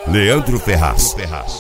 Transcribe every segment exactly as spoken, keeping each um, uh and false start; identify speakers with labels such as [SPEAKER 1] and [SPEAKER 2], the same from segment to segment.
[SPEAKER 1] Leandro Ferraz.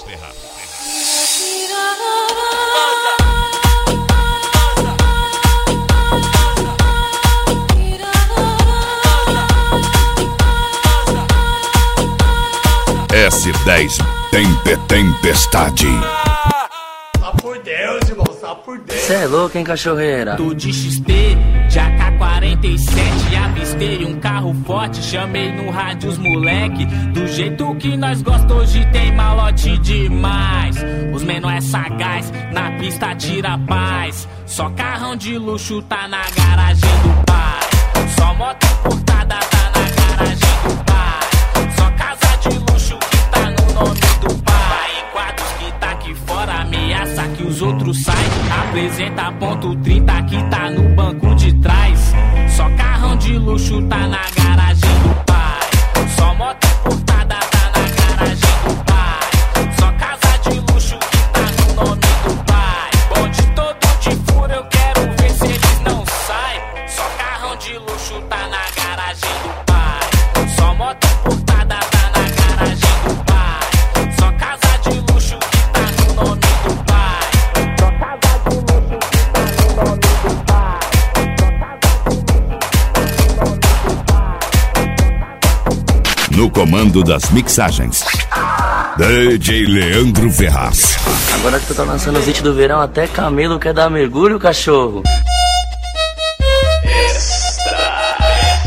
[SPEAKER 1] S dez Tempe Tempestade.
[SPEAKER 2] Só por Deus, irmão, só por Deus.
[SPEAKER 3] Cê é louco, hein, cachorreira?
[SPEAKER 4] Tô de X P, de A K quarenta e sete. Avistei um carro forte, chamei no rádio os moleque. Do jeito que nós gosta, hoje tem malote demais. Os menor é sagaz, na pista tira paz. Só carrão de luxo tá na garagem do pai. Só moto importada tá na garagem do pai. Só casa de luxo que tá no nome do pai. E quadros que tá aqui fora, ameaça que os outros saem. Apresenta ponto trinta que tá no banco de trás. Só carrão de luxo tá na garagem do pai. Só moto importada tá na garagem do pai. Só casa de luxo que tá no nome do pai. Bonde todo de furo, eu quero ver se eles não saem. Só carrão de luxo tá na garagem do pai. Só moto importada tá na garagem do pai. Só casa de luxo que tá no nome do pai. Só casa de luxo que tá no nome do pai.
[SPEAKER 1] No comando das mixagens, D J Leandro Ferraz.
[SPEAKER 3] Agora que tu tá lançando os hits do verão, até camelo quer dar mergulho, cachorro.